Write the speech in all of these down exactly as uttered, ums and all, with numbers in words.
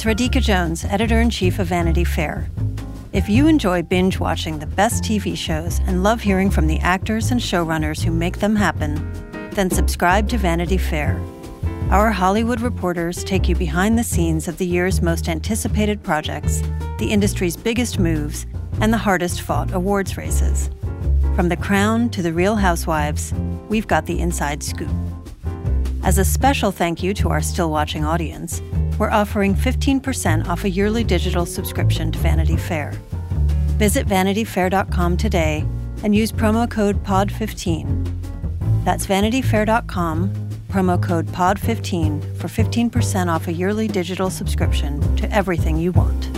Radhika Jones, editor-in-chief of Vanity Fair. If you enjoy binge-watching the best T V shows and love hearing from the actors and showrunners who make them happen, then subscribe to Vanity Fair. Our Hollywood reporters take you behind the scenes of the year's most anticipated projects, the industry's biggest moves, and the hardest-fought awards races. From The Crown to The Real Housewives, we've got the inside scoop. As a special thank you to our still-watching audience, we're offering fifteen percent off a yearly digital subscription to Vanity Fair. Visit vanity fair dot com today and use promo code P O D fifteen. That's vanity fair dot com, promo code P O D fifteen for fifteen percent off a yearly digital subscription to everything you want.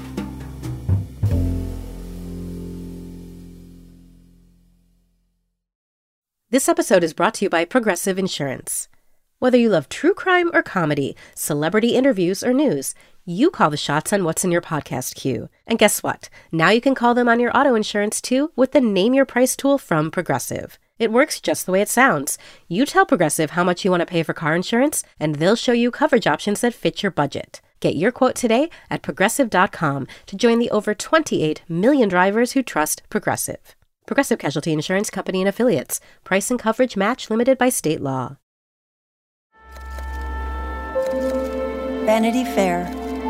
This episode is brought to you by Progressive Insurance. Whether you love true crime or comedy, celebrity interviews or news, you call the shots on what's in your podcast queue. And guess what? Now you can call them on your auto insurance too with the Name Your Price tool from Progressive. It works just the way it sounds. You tell Progressive how much you want to pay for car insurance, and they'll show you coverage options that fit your budget. Get your quote today at progressive dot com to join the over twenty-eight million drivers who trust Progressive. Progressive Casualty Insurance Company and Affiliates. Price and coverage match limited by state law. Vanity Fair.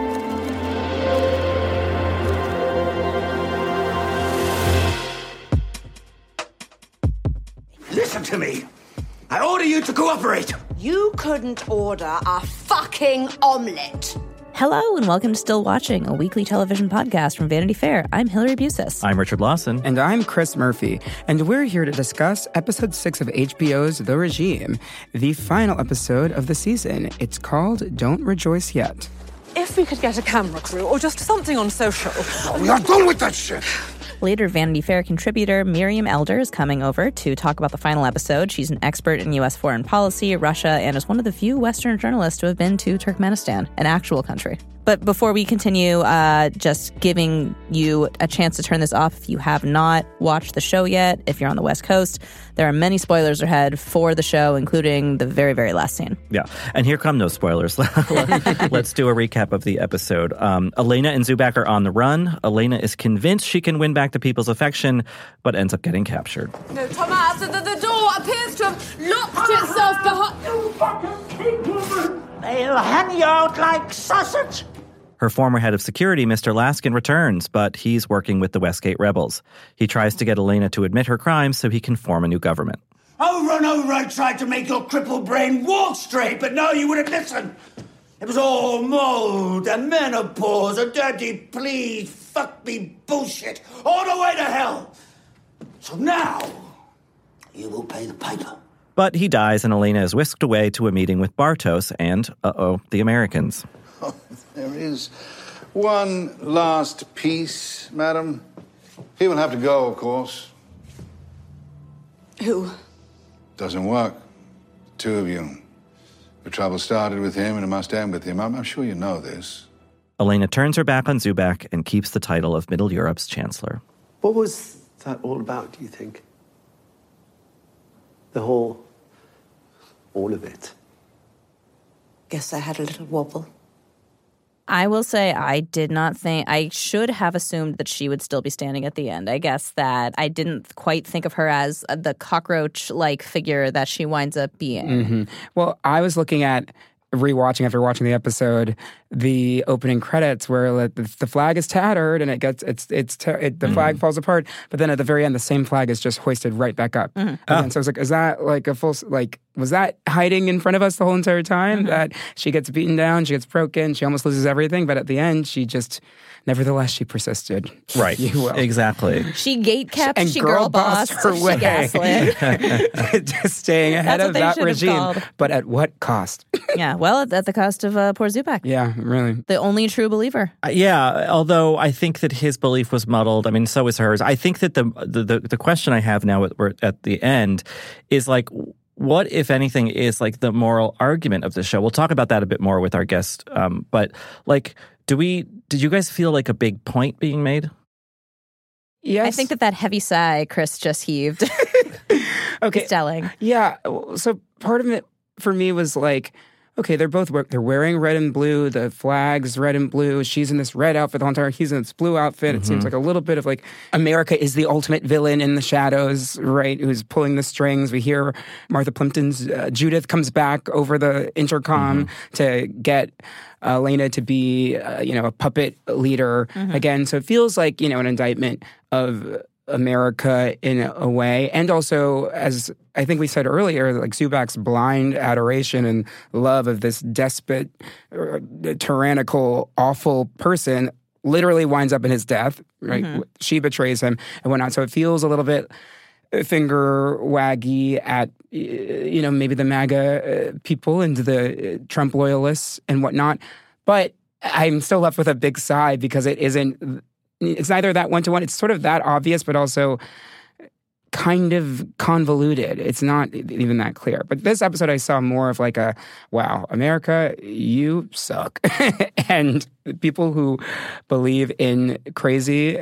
Listen to me. I order you to cooperate. You couldn't order a fucking omelette. Hello and welcome to Still Watching, a weekly television podcast from Vanity Fair. I'm Hillary Busis. I'm Richard Lawson. And I'm Chris Murphy. And we're here to discuss episode six of H B O's The Regime, the final episode of the season. It's called Don't Rejoice Yet. If we could get a camera crew or just something on social. We are done with that shit. Later, Vanity Fair contributor Miriam Elder is coming over to talk about the final episode. She's an expert in U S foreign policy, Russia, and is one of the few Western journalists to have been to Turkmenistan, an actual country. But before we continue, uh, just giving you a chance to turn this off if you have not watched the show yet. If you're on the West Coast, there are many spoilers ahead for the show, including the very, very last scene. Yeah, and here come those spoilers. Let's do a recap of the episode. Um, Elena and Zubak are on the run. Elena is convinced she can win back the people's affection, but ends up getting captured. No, Thomas, the, the door appears to have locked itself behind... You fucking pig woman! They'll hang you out like sausage. Her former head of security, Mister Laskin, returns, but he's working with the Westgate rebels. He tries to get Elena to admit her crimes so he can form a new government. Over and over I tried to make your crippled brain walk straight, but no, you wouldn't listen. It was all mold and menopause, a dirty please, fuck me bullshit, all the way to hell. So now, you will pay the piper. But he dies, and Elena is whisked away to a meeting with Bartos and, uh-oh, the Americans. Oh, there is one last piece, madam. He will have to go, of course. Who? Doesn't work. Two of you. The trouble started with him and it must end with him. I'm, I'm sure you know this. Elena turns her back on Zubak and keeps the title of Middle Europe's chancellor. What was that all about, do you think? The whole... all of it. Guess I had a little wobble. I will say I did not think, I should have assumed that she would still be standing at the end. I guess that I didn't quite think of her as the cockroach-like figure that she winds up being. Mm-hmm. Well, I was looking at, rewatching after watching the episode, the opening credits where like, the, the flag is tattered and it gets, it's, it's, ter- it, the mm-hmm. flag falls apart, but then at the very end, the same flag is just hoisted right back up. Mm-hmm. Oh. And so I was like, is that like a full, like, was that hiding in front of us the whole entire time? Mm-hmm. That she gets beaten down, she gets broken, she almost loses everything, but at the end, she just, nevertheless, she persisted. Right, you will. Exactly. She gatekept, and she girl, girl bossed, her she way. gaslit. Just staying ahead That's of that regime, called. But at what cost? Yeah, well, at, at the cost of uh, poor Zubak. Yeah, really. The only true believer. Uh, yeah, although I think that his belief was muddled. I mean, so is hers. I think that the the, the, the question I have now at, at the end is like, what, if anything, is like the moral argument of the show? We'll talk about that a bit more with our guest. Um, but like, do we, did you guys feel like a big point being made? Yes. I think that that heavy sigh Chris just heaved. Okay. It's telling. Yeah. So part of it for me was like, okay, they're both they're wearing red and blue. The flag's red and blue. She's in this red outfit the whole entire. He's in this blue outfit. Mm-hmm. It seems like a little bit of like America is the ultimate villain in the shadows, right? Who's pulling the strings. We hear Martha Plimpton's uh, Judith comes back over the intercom mm-hmm. to get uh, Elena to be, uh, you know, a puppet leader mm-hmm. again. So it feels like, you know, an indictment of America in a way. And also, as I think we said earlier, like Zubak's blind adoration and love of this despot, uh, tyrannical, awful person literally winds up in his death, right? Mm-hmm. She betrays him and whatnot. So it feels a little bit finger waggy at, you know, maybe the MAGA uh, people and the uh, Trump loyalists and whatnot. But I'm still left with a big sigh because it isn't, it's neither that one-to-one, it's sort of that obvious, but also kind of convoluted. It's not even that clear. But this episode I saw more of like a, wow, America, you suck. And people who believe in crazy,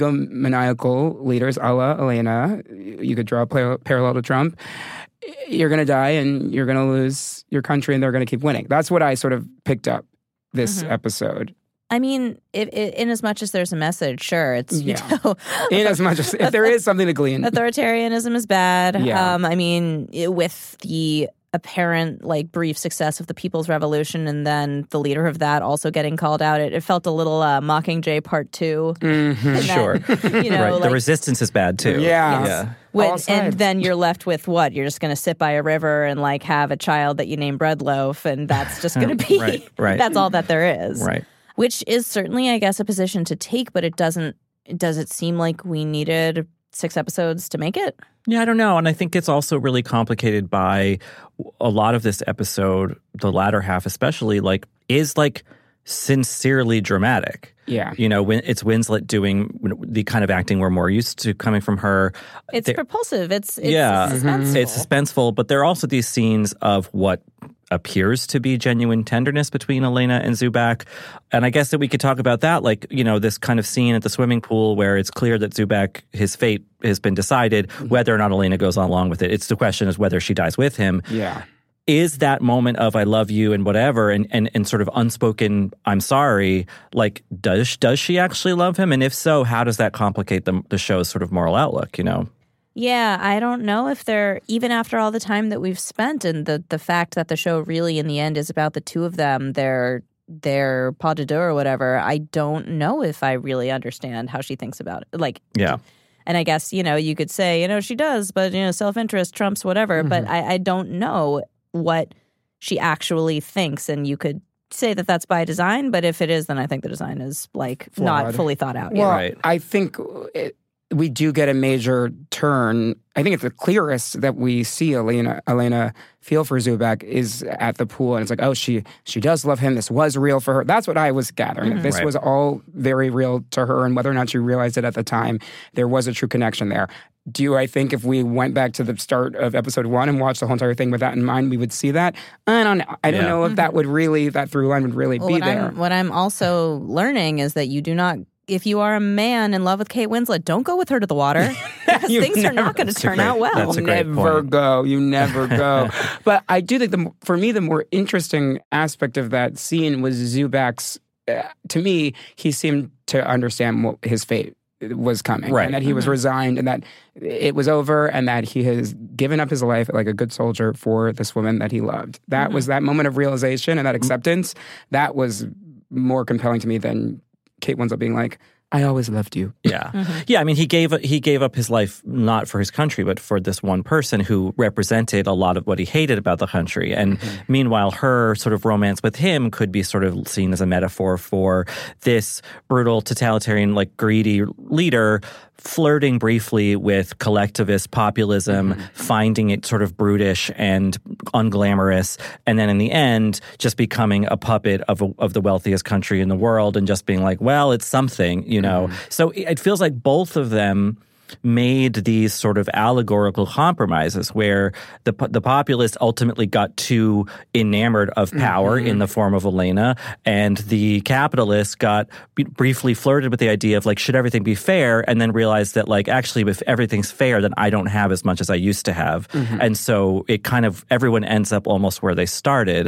egomaniacal leaders a la Elena, you could draw a par- parallel to Trump, you're going to die and you're going to lose your country and they're going to keep winning. That's what I sort of picked up this mm-hmm. episode. I mean, if, if, in as much as there's a message, sure, it's, you yeah. know. In as much as, if there is something to glean. Authoritarianism is bad. Yeah. Um, I mean, it, with the apparent, like, brief success of the People's Revolution and then the leader of that also getting called out, it, it felt a little uh, Mockingjay Part two. Mm-hmm. That, sure. You know, right. like, the resistance is bad, too. Yeah. yeah. When, and then you're left with what? You're just going to sit by a river and like have a child that you name Breadloaf, and that's just going to be, right, right. that's all that there is. Right. Which is certainly, I guess, a position to take, but it doesn't, does it seem like we needed six episodes to make it? Yeah, I don't know. And I think it's also really complicated by a lot of this episode, the latter half especially, like, is like sincerely dramatic. Yeah. You know, when it's Winslet doing the kind of acting we're more used to coming from her. It's They're, propulsive. It's, it's yeah, suspenseful. It's suspenseful, but there are also these scenes of what appears to be genuine tenderness between Elena and Zubak. And I guess that we could talk about that, like, you know, this kind of scene at the swimming pool where it's clear that Zubak, his fate has been decided, whether or not Elena goes along with it. It's the question is whether she dies with him. Yeah. Is that moment of I love you and whatever and, and, and sort of unspoken I'm sorry, like, does does she actually love him? And if so, how does that complicate the, the show's sort of moral outlook, you know? Yeah, I don't know if they're, even after all the time that we've spent and the, the fact that the show really in the end is about the two of them, their, their pas de deux or whatever, I don't know if I really understand how she thinks about it. Like, yeah. And I guess, you know, you could say, you know, she does, but, you know, self-interest trumps whatever. Mm-hmm. But I, I don't know what she actually thinks. And you could say that that's by design, but if it is, then I think the design is, like, Flawed. Not fully thought out. Well, yet. Right. I think it, we do get a major turn. I think it's the clearest that we see Elena Elena feel for Zubak is at the pool. And it's like, oh, she she does love him. This was real for her. That's what I was gathering. Mm-hmm. This right. was all very real to her. And whether or not she realized it at the time, there was a true connection there. Do I think if we went back to the start of episode one and watched the whole entire thing with that in mind, we would see that? I don't know. I don't yeah. know if that would really, that through line would really well, be what there. I'm, what I'm also learning is that you do not, if you are a man in love with Kate Winslet, don't go with her to the water because things never, are not going to turn great, out well. That's a great never point. go. You never go. But I do think, the for me, the more interesting aspect of that scene was Zubak's, uh, to me, he seemed to understand what his fate was coming. Right. And that he was mm-hmm. resigned and that it was over and that he has given up his life like a good soldier for this woman that he loved. That mm-hmm. was that moment of realization and that acceptance. That was more compelling to me than Kate Winslet being like, I always loved you. Yeah. Mm-hmm. Yeah, I mean, he gave he gave up his life not for his country, but for this one person who represented a lot of what he hated about the country. And mm-hmm. meanwhile, her sort of romance with him could be sort of seen as a metaphor for this brutal, totalitarian, like greedy leader flirting briefly with collectivist populism, mm-hmm. finding it sort of brutish and unglamorous, and then in the end, just becoming a puppet of a, of the wealthiest country in the world and just being like, well, it's something, you know. Mm-hmm. So it feels like both of them made these sort of allegorical compromises where the the populace ultimately got too enamored of power mm-hmm. in the form of Elena, and the capitalists got b- briefly flirted with the idea of like, should everything be fair, and then realized that like, actually, if everything's fair, then I don't have as much as I used to have. Mm-hmm. And so it kind of, everyone ends up almost where they started.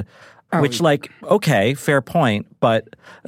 Oh, which, like, okay, fair point, but...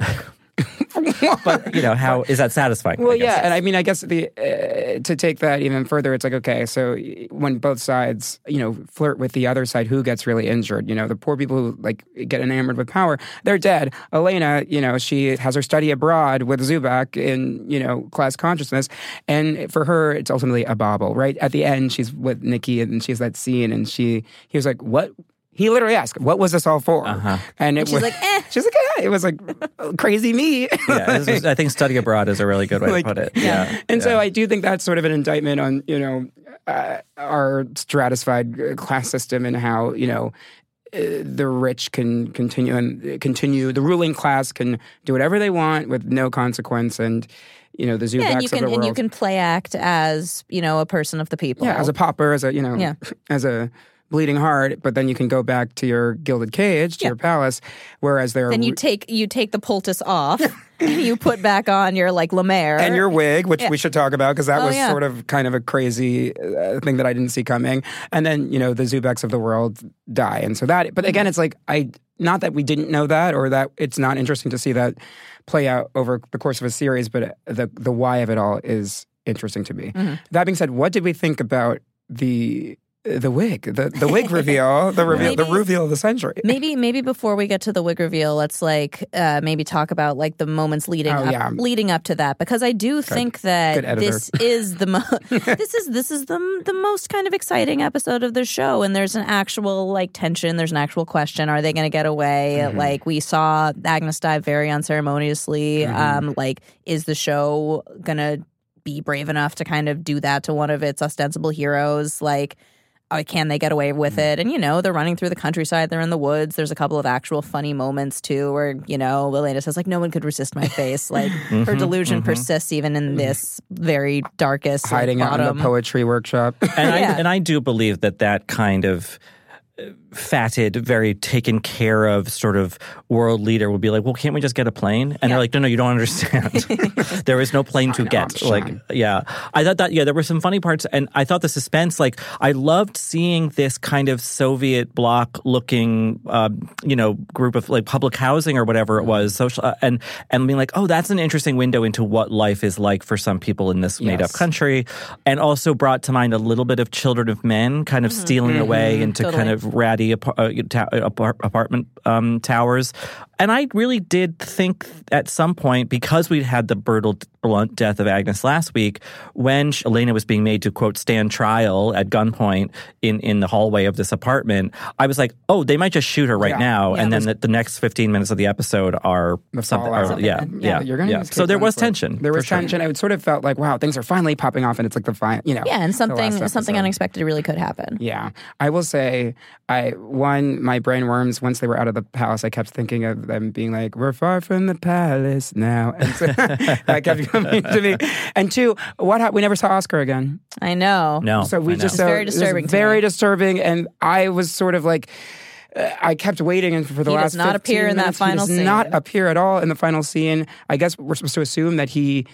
but, you know, how is that satisfying? Well, yeah, and I mean, I guess the uh, to take that even further, it's like, okay, so when both sides, you know, flirt with the other side, who gets really injured? You know, the poor people who, like, get enamored with power, they're dead. Elena, you know, she has her study abroad with Zubak in, you know, class consciousness, and for her, it's ultimately a bauble, right? At the end, she's with Nikki, and she has that scene, and she, he was like, what? He literally asked, what was this all for? Uh-huh. And it And she's was like, eh. She's like, yeah, it was like crazy me. Yeah, this is, I think study abroad is a really good way Like, to put it. Yeah. And yeah. so I do think that's sort of an indictment on, you know, uh, our stratified class system and how, you know, uh, the rich can continue and continue, the ruling class can do whatever they want with no consequence. And, you know, the Zubaks Yeah, and you of can the world. and you can play act as, you know, a person of the people. Yeah, as a pauper, as a, you know, Yeah. as a bleeding heart, but then you can go back to your gilded cage, to Yeah. your palace, whereas they're... Then you take you take the poultice off, and you put back on your like Lemaire and your wig, which Yeah. we should talk about because that Oh, was yeah. sort of kind of a crazy uh, thing that I didn't see coming. And then, you know, the Zubaks of the world die. And so that, but again, it's like, I, not that we didn't know that or that it's not interesting to see that play out over the course of a series, but the, the why of it all is interesting to me. Mm-hmm. That being said, what did we think about the the wig, the, the wig reveal, the reveal, the Maybe- reveal of the century? Maybe maybe before we get to the wig reveal, let's like uh, maybe talk about like the moments leading Oh, up yeah. leading up to that, because I do think Good that editor. this is the mo- this is this is the the most kind of exciting episode of the show, and there's an actual like tension. There's an actual question: are they going to get away? Mm-hmm. Like we saw Agnes die very unceremoniously. Mm-hmm. Um, like is the show gonna be brave enough to kind of do that to one of its ostensible heroes? Like. Oh, can they get away with it? And, you know, they're running through the countryside. They're in the woods. There's a couple of actual funny moments, too, where, you know, Elena says, like, no one could resist my face. Like, her delusion persists even in this very darkest like, Hiding out in bottom. the poetry workshop. And I Yeah. and I do believe that that kind of uh, fatted, very taken care of sort of world leader would be like, well, can't we just get a plane? And they're like, no, no, you don't understand. There is no plane to get. Sean. Like, yeah, I thought that. Yeah, there were some funny parts, and I thought the suspense. Like, I loved seeing this kind of Soviet bloc looking, um, you know, group of like public housing or whatever it was, social, uh, and and being like, oh, that's an interesting window into what life is like for some people in this made up Yes. country, and also brought to mind a little bit of Children of Men, kind of stealing away into Totally. kind of ratty apar- uh, ta- apar- apartment um, towers. And I really did think at some point, because we'd had the brutal, blunt death of Agnes last week, when Elena was being made to, quote, stand trial at gunpoint in, in the hallway of this apartment, I was like, oh, they might just shoot her right Yeah. now. Yeah. And then the, the next fifteen minutes of the episode are The something. fallout. Are, yeah, yeah, You're gonna yeah. use So Kate there was Winslet. tension. There was for sure. tension. It sort of felt like, wow, things are finally popping off, and it's like the fine, you know. Yeah, and the something last something episode. unexpected really could happen. Yeah, I will say, I one my brain worms. Once they were out of the palace, I kept thinking of them being like, "We're far from the palace now," and so that kept coming to me. And two, what hap- we never saw Oscar again. I know. No, So we I know. just It's so, very it was disturbing to very me. disturbing, and I was sort of like. uh, I kept waiting and for the He last does not fifteen appear in that minutes. final he does not scene. appear at all in the final scene. I guess we're supposed to assume that he,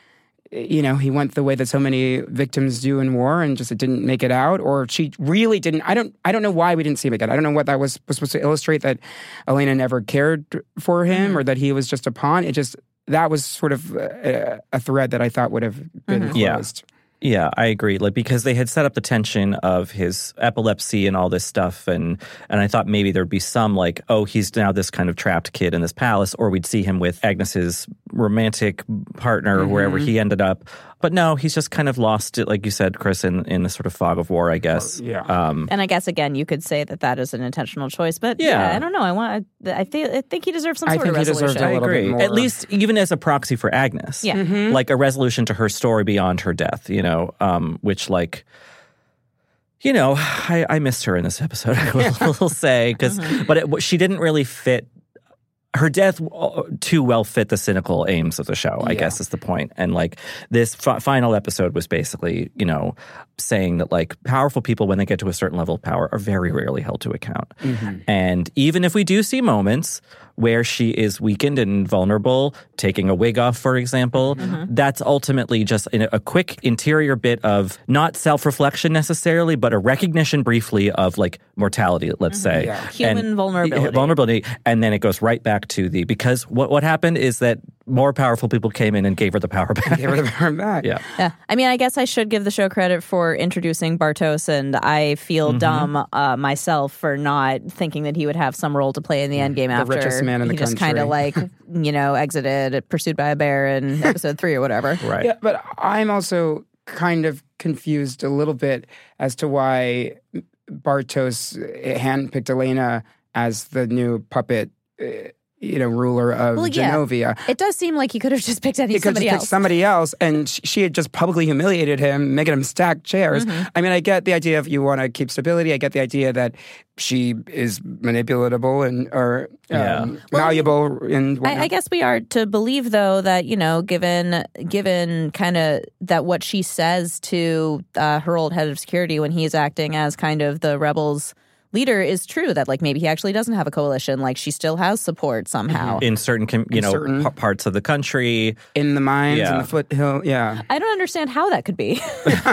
you know, he went the way that so many victims do in war and just it didn't make it out, or she really didn't. I don't. I don't know why we didn't see him again. I don't know what that was, was supposed to illustrate, that Elena never cared for him Mm-hmm. or that he was just a pawn. It just that was sort of a, a thread that I thought would have been Mm-hmm. Yeah. closed. Yeah, I agree. Like, because they had set up the tension of his epilepsy and all this stuff, and and I thought maybe there'd be some like, oh, he's now this kind of trapped kid in this palace, or we'd see him with Agnes's romantic partner Mm-hmm. wherever he ended up. But no, he's just kind of lost it, like you said, Chris, in in the sort of fog of war, I guess. Yeah. Um, And I guess again, you could say that that is an intentional choice, but Yeah. yeah, I don't know. I want. I think. I think he deserves some I sort of think he deserves resolution. a I little bit agree. more. At least even as a proxy for Agnes. Yeah. Mm-hmm. Like a resolution to her story beyond her death, you know, um, which like, you know, I, I missed her in this episode, I will, will say, because, but it, she didn't really fit. Her death uh, too well fit the cynical aims of the show, I Yeah. guess is the point. And like this f- final episode was basically, you know, saying that like powerful people, when they get to a certain level of power, are very rarely held to account. And even if we do see moments where she is weakened and vulnerable, taking a wig off, for example, mm-hmm. that's ultimately just a quick interior bit of not self-reflection necessarily, but a recognition briefly of like mortality, let's mm-hmm. say. Yeah. Human and, vulnerability. Vulnerability. And then it goes right back to the, because what, what happened is that more powerful people came in and gave her the power back. Gave her the power back. Yeah. Yeah. I mean, I guess I should give the show credit for introducing Bartos, and I feel mm-hmm. dumb uh, myself for not thinking that he would have some role to play in the end game the after. The richest man in he the country. He just kind of like, you know, exited, pursued by a bear in episode three or whatever. Right. Yeah, but I'm also kind of confused a little bit as to why Bartos handpicked Elena as the new puppet uh, you know, ruler of well, yeah. Genovia. It does seem like he could have just picked any he could somebody just else. Picked somebody else, and she had just publicly humiliated him, making him stack chairs. Mm-hmm. I mean, I get the idea of you want to keep stability. I get the idea that she is manipulatable and or yeah. um, well, malleable. And I, I guess we are to believe, though, that you know, given given kind of that what she says to uh, her old head of security when he's acting as kind of the rebels' leader is true, that like maybe he actually doesn't have a coalition, like she still has support somehow in certain you in know certain p- parts of the country, in the mines, yeah. in the foothill. Yeah, I don't understand how that could be.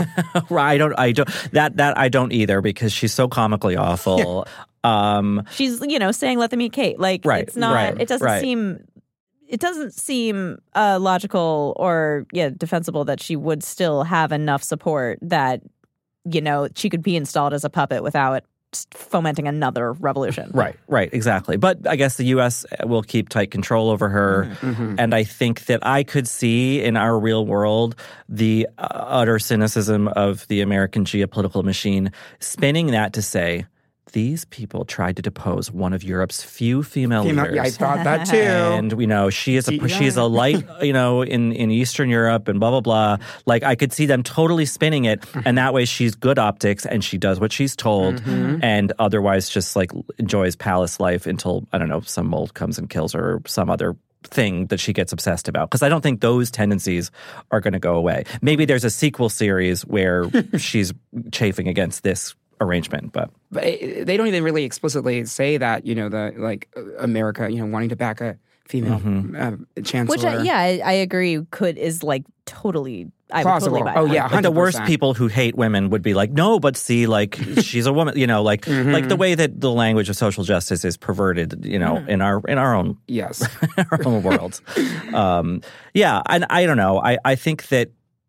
I don't. I don't. That that I don't either, because she's so comically awful. um, she's you know saying let them eat Kate. Like right, it's not. Right, it doesn't right. seem. It doesn't seem uh, logical or yeah defensible that she would still have enough support that you know she could be installed as a puppet without fomenting another revolution. Right, right, exactly. But I guess the U S will keep tight control over her. Mm-hmm. And I think that I could see in our real world the uh, utter cynicism of the American geopolitical machine, spinning that to say, these people tried to depose one of Europe's few female, female leaders. Yeah, I thought that too. And, you know, she is a yeah. she's a light, you know, in, in Eastern Europe and blah, blah, blah. Like, I could see them totally spinning it. And that way she's good optics and she does what she's told mm-hmm. and otherwise just, like, enjoys palace life until, I don't know, some mold comes and kills her or some other thing that she gets obsessed about. Because I don't think those tendencies are going to go away. Maybe there's a sequel series where she's chafing against this arrangement, but but they don't even really explicitly say that, you know, the like America, you know, wanting to back a female mm-hmm. uh, chancellor. Which I, yeah, I, I agree. Could is like totally I plausible. Totally buy oh yeah, like the worst people who hate women would be like, no, but see, like she's a woman, you know, like mm-hmm. like the way that the language of social justice is perverted, you know, mm. in our in our own yes our own world. Um, yeah, and I, I don't know. I I think that.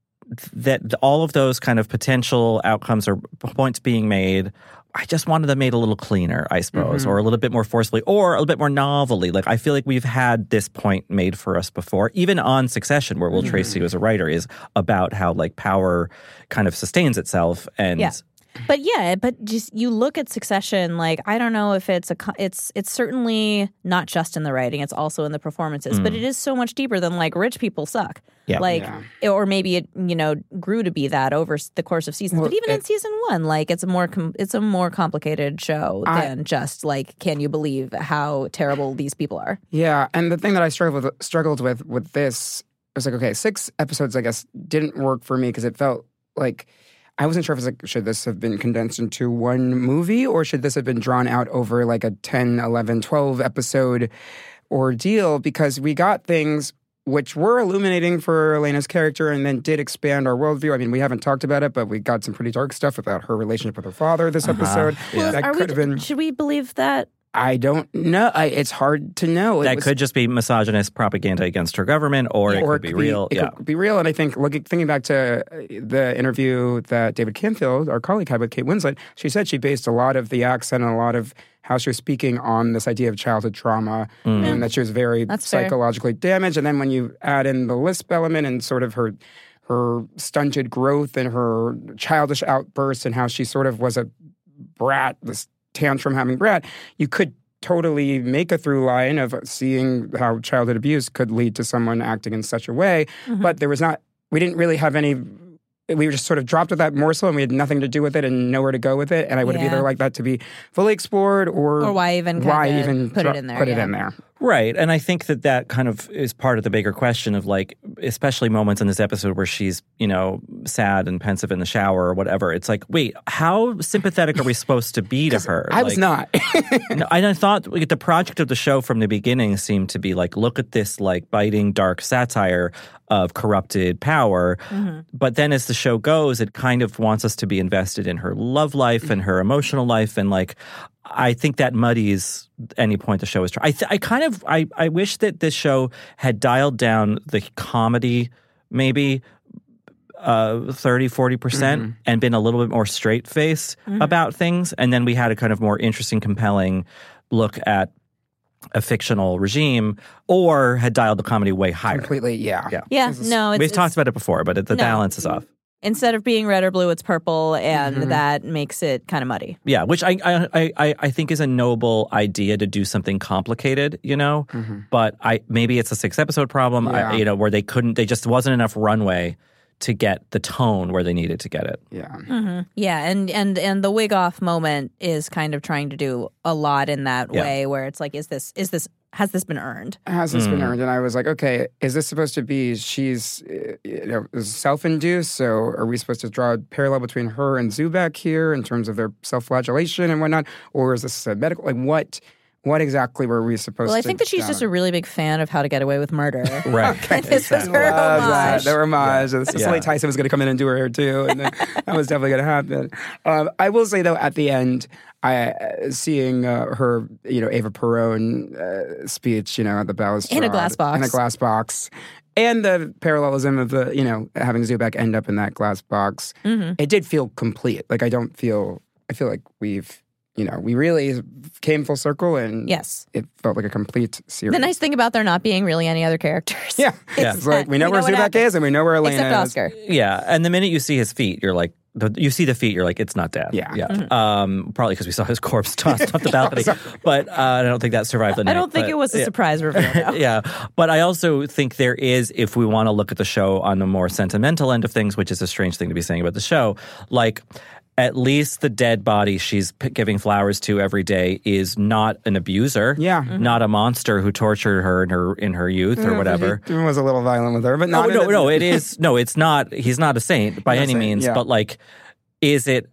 that all of those kind of potential outcomes or points being made, I just wanted them made a little cleaner, I suppose, mm-hmm. or a little bit more forcefully, or a little bit more novelly. Like, I feel like we've had this point made for us before, even on Succession, where Will mm-hmm. Tracy was a writer, is about how, like, power kind of sustains itself. And yeah. But yeah, but just you look at Succession, like, I don't know if it's a, it's it's certainly not just in the writing, it's also in the performances, mm. but it is so much deeper than, like, rich people suck. Yeah. Like, yeah. or maybe it, you know, grew to be that over the course of seasons. Well, but even it, in season one, like, it's a more com- it's a more complicated show I, than just, like, can you believe how terrible these people are? Yeah, and the thing that I struggled with, struggled with with this was like, okay, six episodes, I guess, didn't work for me because it felt like I wasn't sure if it was like, should this have been condensed into one movie or should this have been drawn out over like a ten, eleven, twelve episode ordeal, because we got things which were illuminating for Elena's character and then did expand our worldview. I mean, we haven't talked about it, but we got some pretty dark stuff about her relationship with her father this uh-huh. episode. Well, that are could we, have been. Should we believe that? I don't know. I, it's hard to know. It that was, could just be misogynist propaganda against her government, or yeah, it or could it be could real. Be, it yeah. could be real. And I think, looking, thinking back to the interview that David Canfield, our colleague, had with Kate Winslet, she said she based a lot of the accent and a lot of how she was speaking on this idea of childhood trauma mm. and that she was very That's psychologically fair. damaged. And then when you add in the lisp element and sort of her her stunted growth and her childish outbursts and how she sort of was a brat, this tantrum having brat, you could totally make a through line of seeing how childhood abuse could lead to someone acting in such a way. Mm-hmm. But there was not, we didn't really have any, we were just sort of dropped at that morsel and we had nothing to do with it and nowhere to go with it. And I would have yeah. either liked that to be fully explored or, or why even why even put dro- it in there. Put yeah. it in there. Right. And I think that that kind of is part of the bigger question of, like, especially moments in this episode where she's, you know, sad and pensive in the shower or whatever. It's like, wait, how sympathetic are we supposed to be to her? I was like, not. no, and I thought like, the project of the show from the beginning seemed to be like, look at this like biting, dark satire of corrupted power. Mm-hmm. But then as the show goes, it kind of wants us to be invested in her love life and her emotional life. And like, I think that muddies any point the show is trying. I, th- I kind of, I, I wish that this show had dialed down the comedy maybe uh, thirty, forty percent mm-hmm. and been a little bit more straight-faced mm-hmm. about things. And then we had a kind of more interesting, compelling look at a fictional regime, or had dialed the comedy way higher. Completely, yeah. Yeah, yeah no. It's, We've it's, talked about it before, but it, the no. balance is off. Instead of being red or blue, it's purple, and mm-hmm. that makes it kind of muddy. Yeah, which I, I I I think is a noble idea to do something complicated, you know. Mm-hmm. But I maybe it's a six episode problem, yeah. I, you know, where they couldn't, they just wasn't enough runway to get the tone where they needed to get it. Yeah, mm-hmm. yeah, and and and the wig off moment is kind of trying to do a lot in that yeah. way, where it's like, is this is this. Has this been earned? Has this mm. been earned? And I was like, okay, is this supposed to be she's you know, self-induced? So are we supposed to draw a parallel between her and Zubek here in terms of their self-flagellation and whatnot? Or is this a medical? Like what? What exactly were we supposed to Well, I think that she's just a really big fan of How to Get Away with Murder. Right. Okay. This was her homage. Their homage. Yeah. Cicely yeah. Tyson was going to come in and do her hair too. And that was definitely going to happen. Um, I will say, though, at the end, I uh, seeing uh, her, you know, Eva Perón uh, speech, you know, at the balustrade. In a glass box. In a glass box. And the parallelism of the, you know, having Zubek end up in that glass box. Mm-hmm. It did feel complete. Like, I don't feel, I feel like we've, you know, we really came full circle, and yes. it felt like a complete series. The nice thing about there not being really any other characters. Yeah. yeah. It's like, we know we where know Zubek is, and we know where Elena Except is. Oscar. Yeah. And the minute you see his feet, you're like, the, you see the feet, you're like, it's not Dad. Yeah. yeah. Mm-hmm. Um, probably because we saw his corpse tossed off the balcony. But uh, I don't think that survived the night. I don't think but, it was a yeah. surprise reveal. No. yeah. But I also think there is, if we want to look at the show on the more sentimental end of things, which is a strange thing to be saying about the show, like, at least the dead body she's p- giving flowers to every day is not an abuser. Yeah. Mm-hmm. Not a monster who tortured her in her in her youth or whatever. He was a little violent with her, but not. No, no, no. It is no. It's not. He's not a saint by any means. Yeah. But like, is it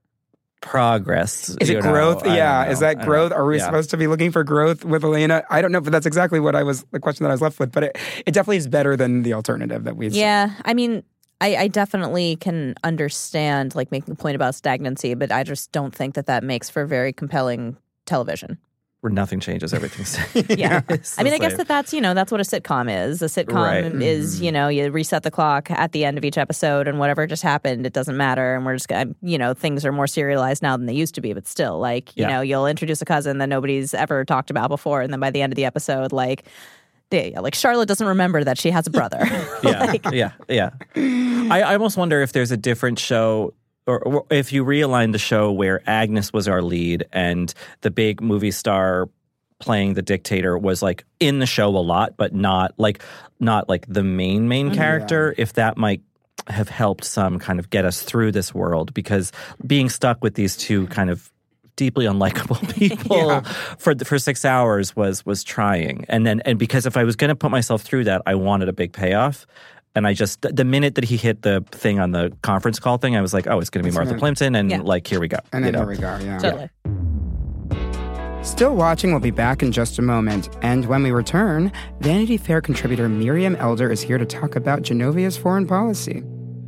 progress? Is it growth? Know? Yeah. Is that growth? Are we yeah. supposed to be looking for growth with Elena? I don't know, but that's exactly what I was. The question that I was left with. But it, it definitely is better than the alternative that we. Yeah. I mean. I, I definitely can understand, like, making a point about stagnancy, but I just don't think that that makes for very compelling television. Where nothing changes, everything's same. Yeah. I mean, I guess that that's, you know, that's what a sitcom is. A sitcom right. is, you know, you reset the clock at the end of each episode, and whatever just happened, it doesn't matter. And we're just, you know, things are more serialized now than they used to be, but still, like, you yeah. know, you'll introduce a cousin that nobody's ever talked about before, and then by the end of the episode, like, Yeah, like Charlotte doesn't remember that she has a brother. yeah, like, yeah, yeah. I, I almost wonder if there's a different show, or, or if you realign the show where Agnes was our lead and the big movie star playing the dictator was like in the show a lot, but not like not like the main main character. Yeah. If that might have helped some kind of get us through this world, because being stuck with these two kind of deeply unlikable people yeah. for for six hours was was trying. And then and because if I was going to put myself through that, I wanted a big payoff. And I just the minute that he hit the thing on the conference call thing, I was like, oh, it's going to be Martha Plimpton, and yeah. like here we go. And then you know? here we go. Yeah. Totally. Still watching, we'll be back in just a moment. And when we return, Vanity Fair contributor Miriam Elder is here to talk about Genovia's foreign policy.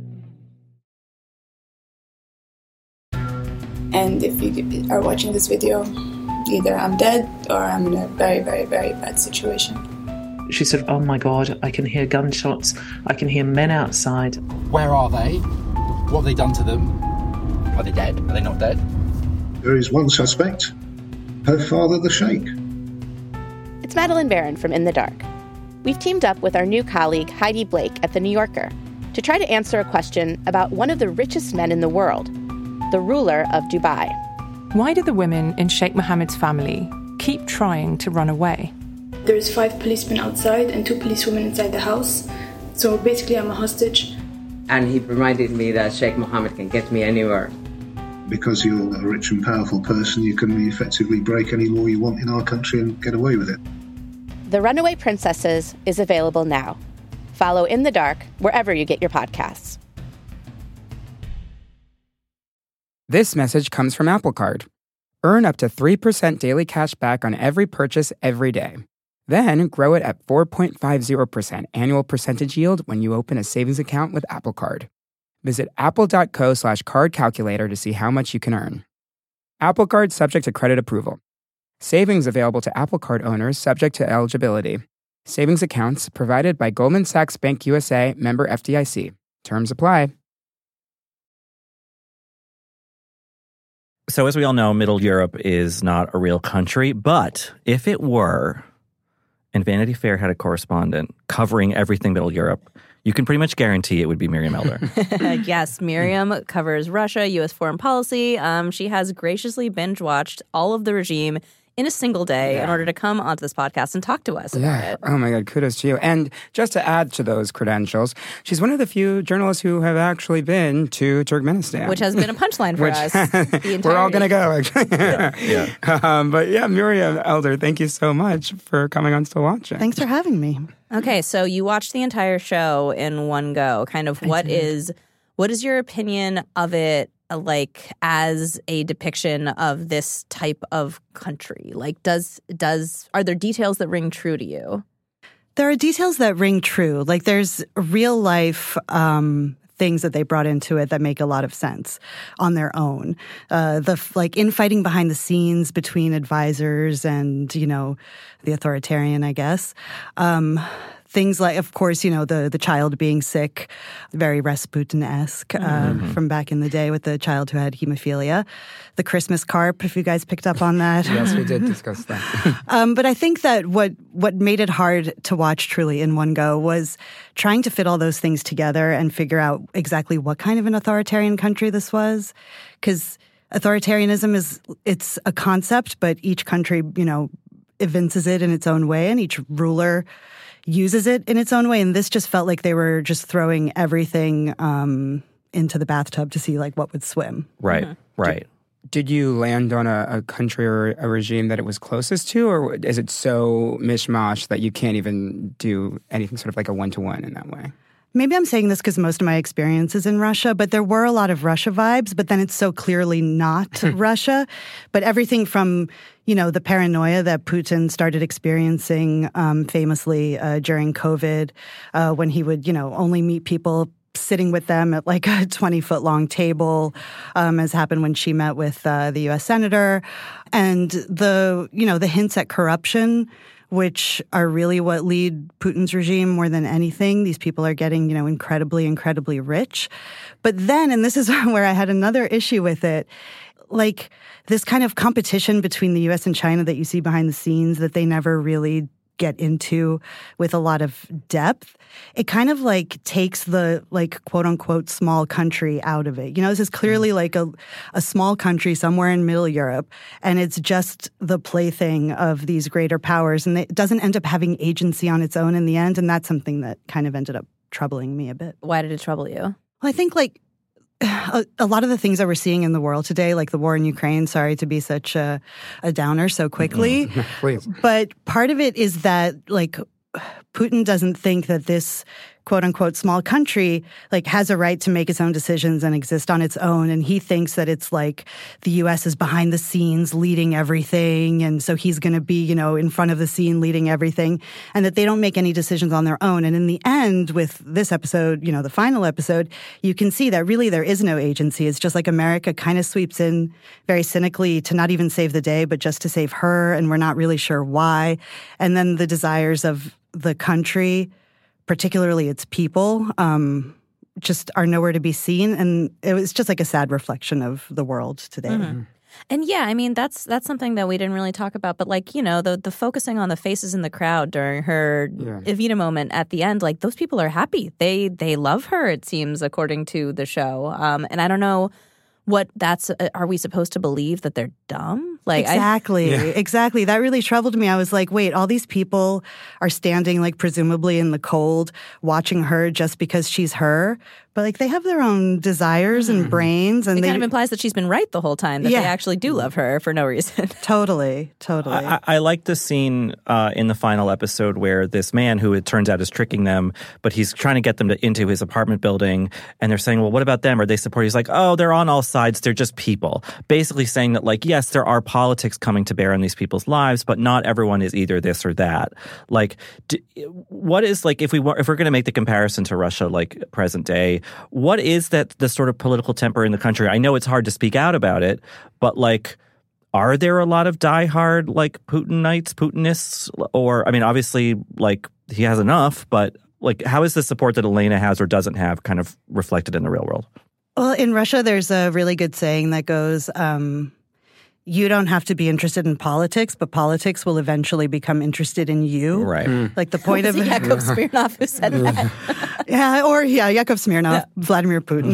And if you are watching this video, either I'm dead or I'm in a very, very, very bad situation. She said, oh my God, I can hear gunshots. I can hear men outside. Where are they? What have they done to them? Are they dead? Are they not dead? There is one suspect. Her father, the Sheikh. It's Madeline Barron from In the Dark. We've teamed up with our new colleague Heidi Blake at The New Yorker to try to answer a question about one of the richest men in the world, the ruler of Dubai. Why do the women in Sheikh Mohammed's family keep trying to run away? There's five policemen outside and two policewomen inside the house. So basically I'm a hostage. And he reminded me that Sheikh Mohammed can get me anywhere. Because you're a rich and powerful person, you can effectively break any law you want in our country and get away with it. The Runaway Princesses is available now. Follow In the Dark wherever you get your podcasts. This message comes from Apple Card. Earn up to three percent daily cash back on every purchase every day. Then grow it at four point five zero percent annual percentage yield when you open a savings account with Apple Card. Visit apple.co slash card calculator to see how much you can earn. Apple Card subject to credit approval. Savings available to Apple Card owners subject to eligibility. Savings accounts provided by Goldman Sachs Bank U S A, member F D I C. Terms apply. So as we all know, Middle Europe is not a real country, but if it were, and Vanity Fair had a correspondent covering everything Middle Europe, you can pretty much guarantee it would be Miriam Elder. Yes, Miriam covers Russia, U S foreign policy. Um, she has graciously binge-watched all of the regime in a single day yeah. in order to come onto this podcast and talk to us about yeah. it. Oh my God, kudos to you. And just to add to those credentials, she's one of the few journalists who have actually been to Turkmenistan. Which has been a punchline for Which, us. The we're all going to go, actually. yeah. Um, but yeah, Miriam Elder, thank you so much for coming on Still Watching. Thanks for having me. Okay, so you watched the entire show in one go. Kind of what is what is your opinion of it? Like as a depiction of this type of country? Like does does are there details that ring true to you? There are details that ring true. Like there's real life um, things that they brought into it that make a lot of sense on their own. Uh, the like infighting behind the scenes between advisors and, you know, the authoritarian, I guess. Um, Things like, of course, you know, the, the child being sick, very Rasputin-esque uh, mm-hmm. from back in the day with the child who had hemophilia. The Christmas carp, if you guys picked up on that. Yes, we did discuss that. um, but I think that what, what made it hard to watch truly in one go was trying to fit all those things together and figure out exactly what kind of an authoritarian country this was. Because authoritarianism is, it's a concept, but each country, you know, evinces it in its own way, and each ruler uses it in its own way. And this just felt like they were just throwing everything um, into the bathtub to see like what would swim. Right, mm-hmm. right. Did, did you land on a, a country or a regime that it was closest to, or is it so mishmash that you can't even do anything sort of like a one-to-one in that way? Maybe I'm saying this because most of my experience is in Russia, but there were a lot of Russia vibes, but then it's so clearly not Russia. But everything from, you know, the paranoia that Putin started experiencing um, famously uh, during COVID, uh, when he would, you know, only meet people sitting with them at like a twenty-foot-long table, um, as happened when she met with uh, the U S senator. And the, you know, the hints at corruption, which are really what lead Putin's regime more than anything. These people are getting, you know, incredibly, incredibly rich. But then, and this is where I had another issue with it, like this kind of competition between the U S and China that you see behind the scenes that they never really get into with a lot of depth, it kind of like takes the like quote unquote small country out of it. You know, this is clearly like a, a small country somewhere in Middle Europe, and it's just the plaything of these greater powers, and it doesn't end up having agency on its own in the end. And that's something that kind of ended up troubling me a bit. Why did it trouble you? Well, I think like A, a lot of the things that we're seeing in the world today, like the war in Ukraine, sorry to be such a, a downer so quickly, Please. But part of it is that, like, Putin doesn't think that this quote-unquote small country, like, has a right to make its own decisions and exist on its own. And he thinks that it's like the U S is behind the scenes leading everything. And so he's going to be, you know, in front of the scene leading everything, and that they don't make any decisions on their own. And in the end, with this episode, you know, the final episode, you can see that really there is no agency. It's just like America kind of sweeps in very cynically to not even save the day, but just to save her. And we're not really sure why. And then the desires of the country, particularly its people, um, just are nowhere to be seen. And it was just like a sad reflection of the world today. Mm-hmm. And yeah, I mean, that's that's something that we didn't really talk about. But like, you know, the the focusing on the faces in the crowd during her yeah. Evita moment at the end, like those people are happy. They they love her, it seems, according to the show. Um, and I don't know what that's, uh, are we supposed to believe that they're dumb? Like Exactly, I, yeah. exactly. That really troubled me. I was like, wait, all these people are standing like presumably in the cold watching her just because she's her. But like they have their own desires and mm. brains, and it they, kind of implies that she's been right the whole time. That yeah. they actually do love her for no reason. Totally, totally. I, I like the scene uh, in the final episode where this man, who it turns out is tricking them, but he's trying to get them to, into his apartment building, and they're saying, "Well, what about them? Are they support?" He's like, "Oh, they're on all sides. They're just people." Basically saying that, like, yes, there are politics coming to bear on these people's lives, but not everyone is either this or that. Like, do, what is like if we if we're going to make the comparison to Russia, like present day. What is that the sort of political temper in the country? I know it's hard to speak out about it, but like, are there a lot of diehard like Putinites, Putinists? Or, I mean, obviously, like he has enough, but like, how is the support that Elena has or doesn't have kind of reflected in the real world? Well, in Russia, there's a really good saying that goes, um, you don't have to be interested in politics, but politics will eventually become interested in you. Right. Mm. Like the point of... Yakov Smirnoff who said that. yeah, or yeah, Yakov Smirnoff, yeah. Vladimir Putin.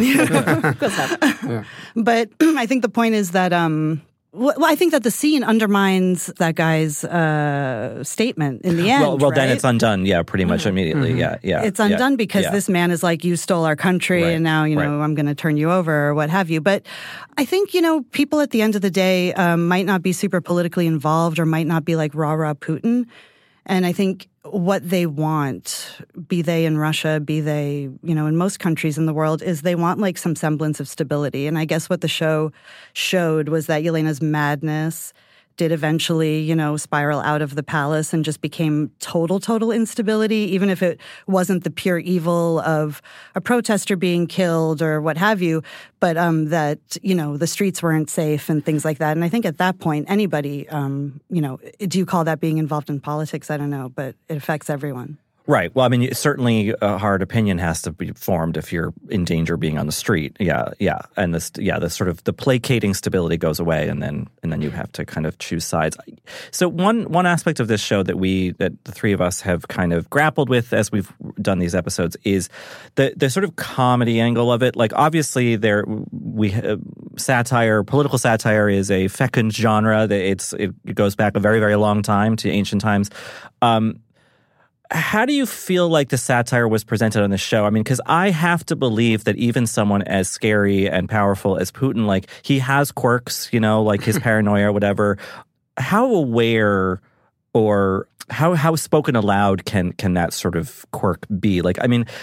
yeah. But I think the point is that... Um, Well, I think that the scene undermines that guy's uh, statement in the end. Well, well right? then it's undone. Yeah, pretty much mm-hmm. immediately. Mm-hmm. Yeah, yeah. It's undone yeah, because yeah. this man is like, you stole our country, right. and now you know right. I'm going to turn you over or what have you. But I think you know people at the end of the day um, might not be super politically involved or might not be like rah rah Putin. And I think what they want, be they in Russia, be they, you know, in most countries in the world, is they want like some semblance of stability. And I guess what the show showed was that Yelena's madness did eventually, you know, spiral out of the palace and just became total, total instability, even if it wasn't the pure evil of a protester being killed or what have you, but um, that, you know, the streets weren't safe and things like that. And I think at that point, anybody, um, you know, do you call that being involved in politics? I don't know, but it affects everyone. Right. Well, I mean, certainly a hard opinion has to be formed if you're in danger of being on the street. Yeah, yeah. And this, yeah, the sort of the placating stability goes away, and then and then you have to kind of choose sides. So one one aspect of this show that we that the three of us have kind of grappled with as we've done these episodes is the the sort of comedy angle of it. Like, obviously, there we uh, satire, political satire is a fecund genre. That it's it goes back a very very long time to ancient times. Um, How do you feel like the satire was presented on the show? I mean, because I have to believe that even someone as scary and powerful as Putin, like, he has quirks, you know, like his paranoia or whatever. How aware or how how spoken aloud can can that sort of quirk be? Like, I mean,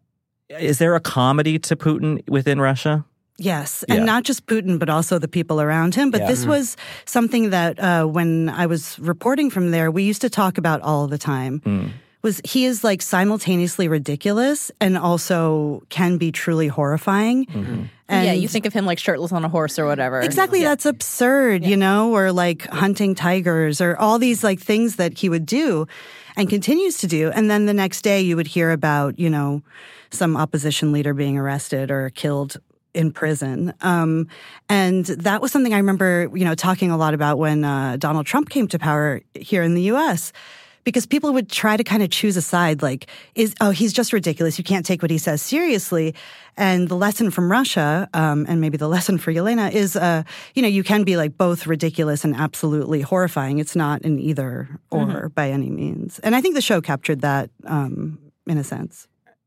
is there a comedy to Putin within Russia? Yes, and yeah. not just Putin, but also the people around him. But yeah. this was something that uh, when I was reporting from there, we used to talk about all the time. Mm. Was he is like simultaneously ridiculous and also can be truly horrifying. Mm-hmm. And yeah, you think of him like shirtless on a horse or whatever. Exactly, yeah. that's absurd, yeah. you know, or like hunting tigers or all these like things that he would do and continues to do. And then the next day you would hear about, you know, some opposition leader being arrested or killed in prison. Um, and that was something I remember, you know, talking a lot about when uh, Donald Trump came to power here in the U S, because people would try to kind of choose a side, like, is oh, he's just ridiculous. You can't take what he says seriously. And the lesson from Russia, um, and maybe the lesson for Yelena, is, uh, you know, you can be like both ridiculous and absolutely horrifying. It's not an either or mm-hmm. by any means. And I think the show captured that um, in a sense.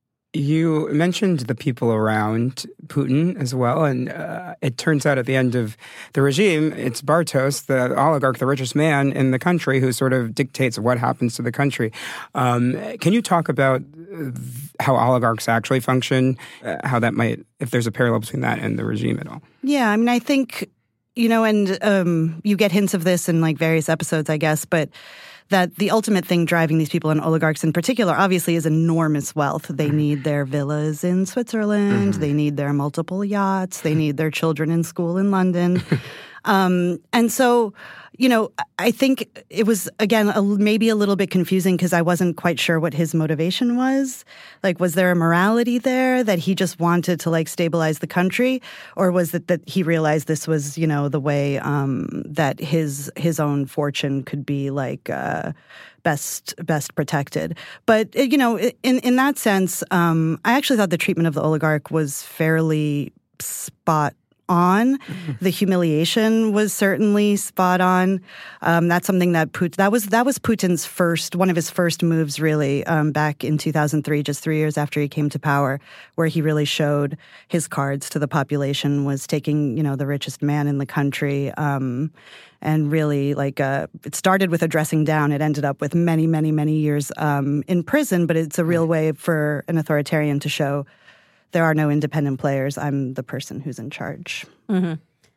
You mentioned the people around Putin as well, and uh, it turns out at the end of the regime, it's Bartos, the oligarch, the richest man in the country, who sort of dictates what happens to the country. Um, can you talk about how oligarchs actually function, uh, how that might, if there's a parallel between that and the regime at all? Yeah, I mean, I think, you know, and um, you get hints of this in like various episodes, I guess, but that the ultimate thing driving these people, and oligarchs in particular, obviously is enormous wealth. They need their villas in Switzerland. Mm-hmm. They need their multiple yachts. They need their children in school in London. um, and so, you know, I think it was, again, a, maybe a little bit confusing because I wasn't quite sure what his motivation was. Like, was there a morality there that he just wanted to, like, stabilize the country? Or was it that he realized this was, you know, the way um, that his his own fortune could be, like, uh, best best protected? But, you know, in, in that sense, um, I actually thought the treatment of the oligarch was fairly spot on. The humiliation was certainly spot on. Um, that's something that Putin, that was that was Putin's first, one of his first moves, really, um, back in two thousand three, just three years after he came to power, where he really showed his cards to the population, was taking, you know, the richest man in the country, um, and really, like, uh, it started with a dressing down. It ended up with many, many, many years um, in prison, but it's a real way for an authoritarian to show there are no independent players. I'm the person who's in charge. Mm-hmm.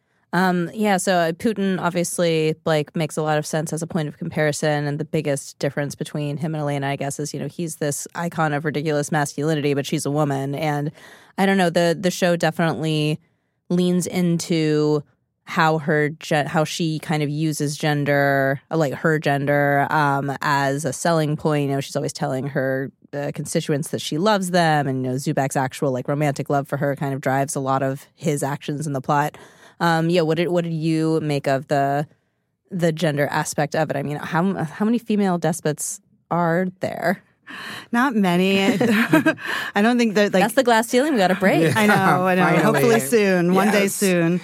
Um, yeah, so uh, Putin obviously like makes a lot of sense as a point of comparison, and the biggest difference between him and Elena, I guess, is, you know, he's this icon of ridiculous masculinity, but she's a woman, and I don't know, the the show definitely leans into how her ge- how she kind of uses gender, like her gender, um, as a selling point. You know, she's always telling her uh, constituents that she loves them, and you know, Zubak's actual like romantic love for her kind of drives a lot of his actions in the plot. Um, yeah, what did what did you make of the the gender aspect of it? I mean, how how many female despots are there? Not many. I don't think that, like, that's the glass ceiling we got to break. Yeah, I know, I know. Finally. Hopefully soon, Yes. one day soon.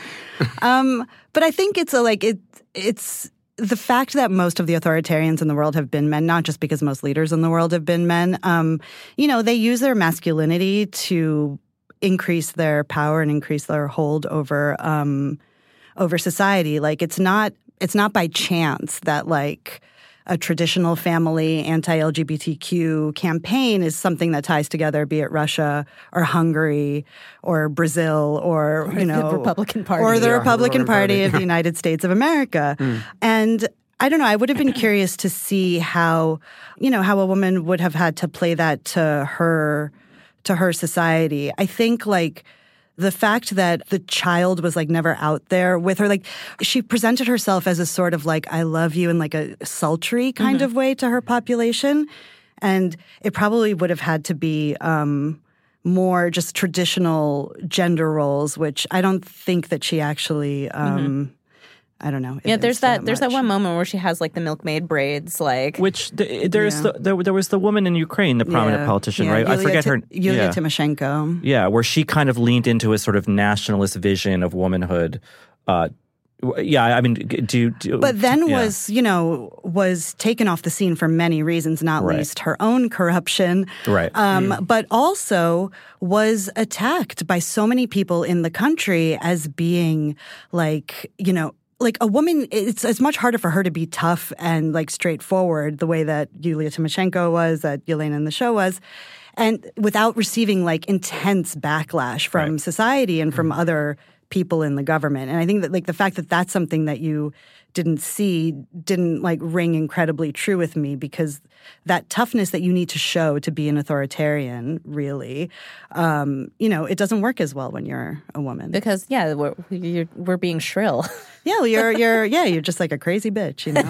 Um, but I think it's a, like it. It's the fact that most of the authoritarians in the world have been men, not just because most leaders in the world have been men. Um, you know, they use their masculinity to increase their power and increase their hold over um, over society. Like it's not it's not by chance that like a traditional family anti-L G B T Q campaign is something that ties together, be it Russia or Hungary or Brazil or, or you know, the Republican Party or the Yeah, Republican Party. Party of the United States of America. Mm. And I don't know, I would have been curious to see how, you know, how a woman would have had to play that to her to her society. I think like the fact that the child was like never out there with her, like she presented herself as a sort of like, I love you in like a sultry kind Mm-hmm. of way to her population. And it probably would have had to be um, more just traditional gender roles, which I don't think that she actually, um, Mm-hmm. I don't know. Yeah, there's evinced that. There's much. that one moment where she has like the milkmaid braids, like Which the, there's Yeah. the, there, there was the woman in Ukraine, the prominent Yeah. politician, Yeah, right? I Yulia forget Ti- her. Yulia yeah. Tymoshenko. Yeah, where she kind of leaned into a sort of nationalist vision of womanhood. Uh, w- yeah, I mean, do you. Do, But then yeah. was, you know, was taken off the scene for many reasons, not Right. least her own corruption. Right. Um, But also was attacked by so many people in the country as being like, you know, like a woman, it's it's much harder for her to be tough and like straightforward the way that Yulia Tymoshenko was, that Yelena in the show was, and without receiving like intense backlash from Right. society and from other people in the government. And I think that like the fact that that's something that you didn't see didn't like ring incredibly true with me, because that toughness that you need to show to be an authoritarian, really, um, you know, it doesn't work as well when you're a woman. because yeah, we're you're, we're being shrill. Yeah, well, you're you're yeah, you're just like a crazy bitch, you know.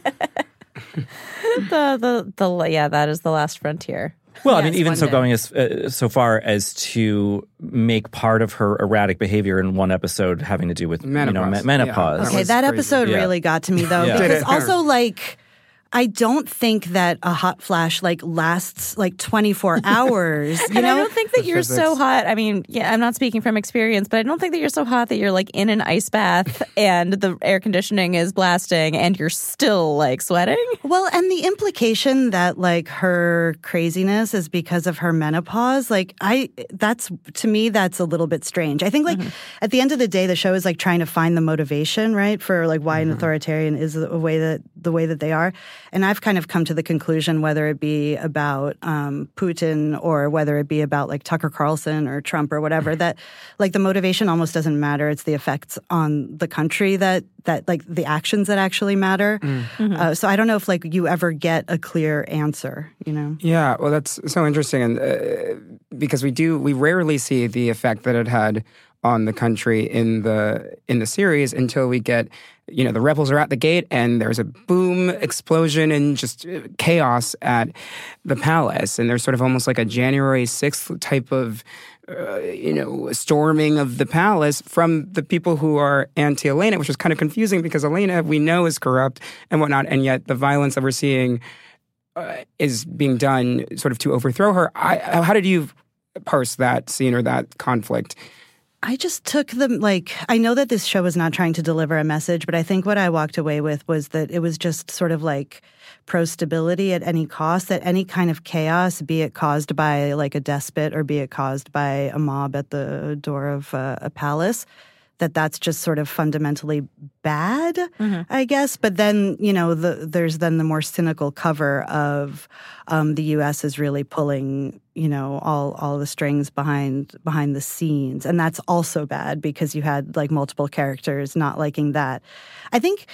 the the the yeah, that is the last frontier. Well, I Yes, mean, even one so, day. going as uh, so far as to make part of her erratic behavior in one episode having to do with Menopause. you know me- Yeah, menopause. that Okay, was that crazy. episode Yeah. really got to me though, Yeah. because Did it? also like I don't think that a hot flash like lasts like twenty-four hours. You And know, I don't think that The you're so physics. hot. I mean, yeah, I'm not speaking from experience, but I don't think that you're so hot that you're like in an ice bath and the air conditioning is blasting and you're still like sweating. well, and the implication that like her craziness is because of her menopause, like I, that's to me, that's a little bit strange. I think like at the end of the day, the show is like trying to find the motivation, right, for like why an authoritarian is the way that the way that they are. And I've kind of come to the conclusion, whether it be about um, Putin or whether it be about like Tucker Carlson or Trump or whatever, that like the motivation almost doesn't matter. It's the effects on the country that that like the actions that actually matter. Uh, so I don't know if like you ever get a clear answer, you know? Yeah, well, that's so interesting, and uh, because we do, we rarely see the effect that it had on the country in the in the series until we get, you know, the rebels are at the gate and there's a boom, explosion, and just chaos at the palace, and there's sort of almost like a January sixth type of, uh, you know, storming of the palace from the people who are anti-Elena, which is kind of confusing because Elena we know is corrupt and whatnot, and yet the violence that we're seeing uh, is being done sort of to overthrow her. I, how did you parse that scene or that conflict? I just took them, like, I know that this show was not trying to deliver a message, but I think what I walked away with was that it was just sort of like pro-stability at any cost, that any kind of chaos, be it caused by like a despot or be it caused by a mob at the door of uh, a palace, that that's just sort of fundamentally bad, mm-hmm. I guess. But then, you know, the, there's then the more cynical cover of um, the U S is really pulling, you know, all all the strings behind behind the scenes. And that's also bad because you had like multiple characters not liking that. I think,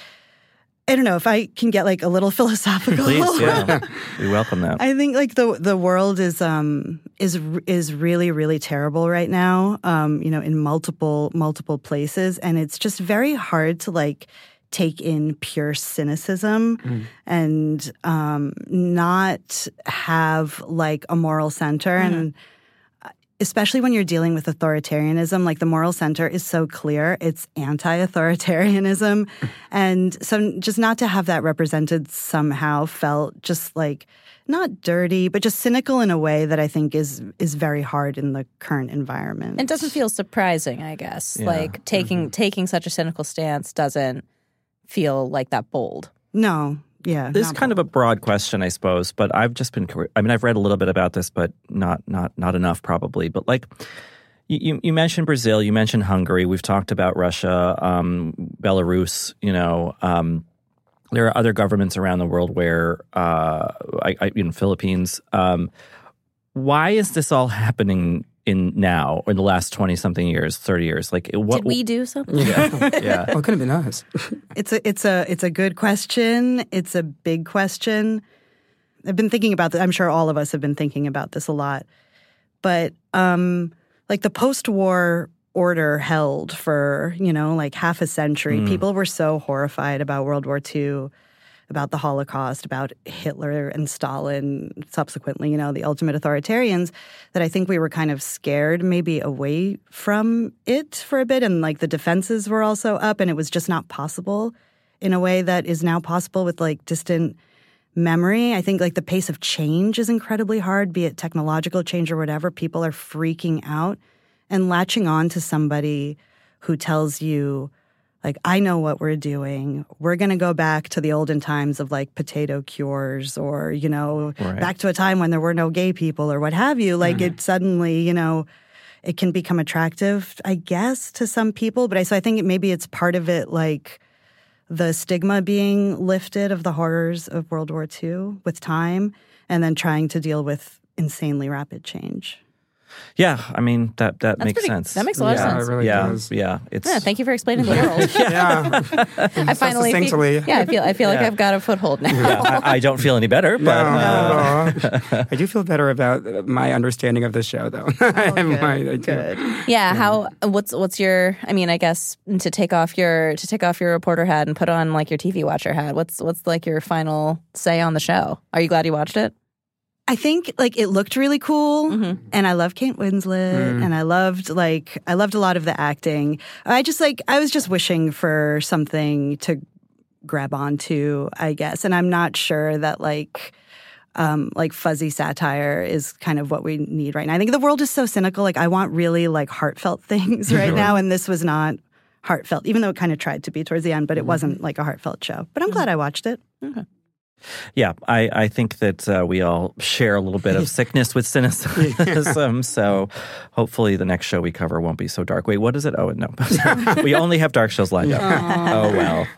I don't know if I can get like a little philosophical. Please, yeah. We welcome that. I think like the the world is um is is really really terrible right now. Um, you know, in multiple multiple places, and it's just very hard to like take in pure cynicism mm. and um not have like a moral center mm. and. Especially when you're dealing with authoritarianism, like the moral center is so clear, it's anti-authoritarianism. And so just not to have that represented somehow felt just like not dirty, but just cynical in a way that I think is is very hard in the current environment. It doesn't feel surprising, I guess. Yeah. Like taking mm-hmm. taking such a cynical stance doesn't feel like that bold. No. Yeah, this is kind of a broad question, I suppose, but I've just been, I mean, I've read a little bit about this, but not not not enough probably. But like, you, you mentioned Brazil, you mentioned Hungary, we've talked about Russia, um, Belarus, you know, um, there are other governments around the world where, uh, I, I, you know, Philippines. Um, why is this all happening in now, or in the last twenty-something years, thirty years? Like, what, Did we do something? Yeah. yeah. Well, it could have been us. It's a, it's a, it's a good question. It's a big question. I've been thinking about this. I'm sure all of us have been thinking about this a lot. But, um, like, the post-war order held for, you know, like half a century. Mm. People were so horrified about World War Two, about the Holocaust, about Hitler and Stalin, subsequently, you know, the ultimate authoritarians, that I think we were kind of scared maybe away from it for a bit. And like the defenses were also up, and it was just not possible in a way that is now possible with like distant memory. I think like the pace of change is incredibly hard, be it technological change or whatever. People are freaking out and latching on to somebody who tells you, like, I know what we're doing. We're going to go back to the olden times of, like, potato cures or, you know, right. back to a time when there were no gay people or what have you. Like, mm-hmm. it suddenly, you know, it can become attractive, I guess, to some people. But I, so I think maybe it's part of it, like, the stigma being lifted of the horrors of World War Two with time and then trying to deal with insanely rapid change. Yeah, I mean, that, that That's makes pretty, sense. That makes a lot yeah, of sense. It really yeah, does. yeah. It's, yeah, thank you for explaining the world. yeah. I finally feel, yeah, I feel I feel like yeah. I've got a foothold now. Yeah, I, I don't feel any better, but no, uh, I do feel better about my understanding of the show, though. Oh, good. my, I good. Yeah, yeah, how what's what's your? I mean, I guess to take off your to take off your reporter hat and put on like your T V watcher hat. What's what's like your final say on the show? Are you glad you watched it? I think like it looked really cool, mm-hmm. and I love Kate Winslet, mm. and I loved like I loved a lot of the acting. I just like I was just wishing for something to grab onto, I guess, and I'm not sure that like um, like fuzzy satire is kind of what we need right now. I think the world is so cynical. Like I want really like heartfelt things right now, and this was not heartfelt, even though it kind of tried to be towards the end, but it mm-hmm. wasn't like a heartfelt show. But I'm mm-hmm. glad I watched it. Okay. Yeah, I, I think that uh, we all share a little bit of sickness with cynicism, so hopefully the next show we cover won't be so dark. Wait, what is it? Oh, no. We only have dark shows lined up. Oh,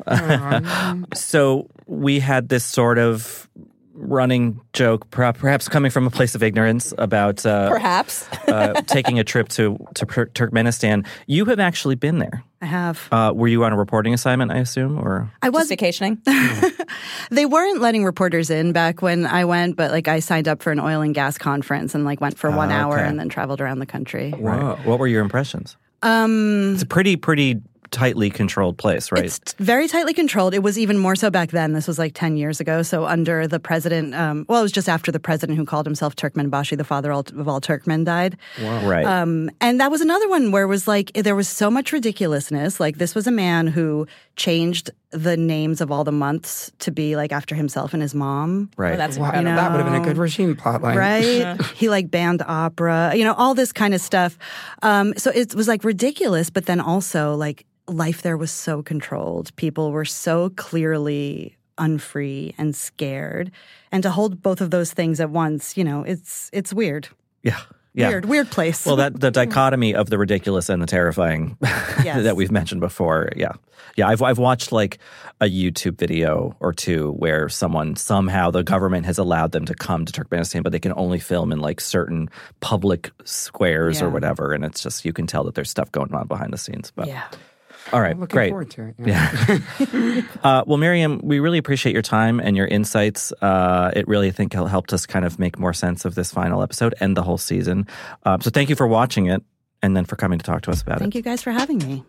well. So we had this sort of running joke, perhaps coming from a place of ignorance about uh, perhaps uh, taking a trip to, to Turkmenistan. You have actually been there. I have. Uh, were you on a reporting assignment, I assume, or I was just vacationing? They weren't letting reporters in back when I went, but like I signed up for an oil and gas conference and like went for one uh, okay. hour and then traveled around the country. Wow. What were your impressions? Um, it's a pretty, pretty tightly controlled place, right? It's very tightly controlled. It was even more so back then. This was like ten years ago. So under the president, um, well, it was just after the president who called himself Turkmenbashi, the father of all Turkmen, died. Wow. Right. Um, and that was another one where it was like, there was so much ridiculousness. Like this was a man who changed the names of all the months to be like after himself and his mom. Right. Oh, that's Wow, incredible. that would have been a good regime plotline. Right? He like banned opera, you know, all this kind of stuff. Um, so it was like ridiculous, but then also like life there was so controlled. People were so clearly unfree and scared. And to hold both of those things at once, you know, it's it's weird. Yeah. Yeah. Weird, weird place. Well, that the dichotomy of the ridiculous and the terrifying Yes. that we've mentioned before. Yeah. Yeah. I've I've watched like a YouTube video or two where someone somehow the government has allowed them to come to Turkmenistan, but they can only film in like certain public squares Yeah. or whatever. And it's just, you can tell that there's stuff going on behind the scenes. But yeah. all right, I'm looking great. forward to it. Yeah. uh, well, Miriam, we really appreciate your time and your insights. Uh, it really, I think, helped us kind of make more sense of this final episode and the whole season. Uh, so thank you for watching it and then for coming to talk to us about Thank it. you guys for having me.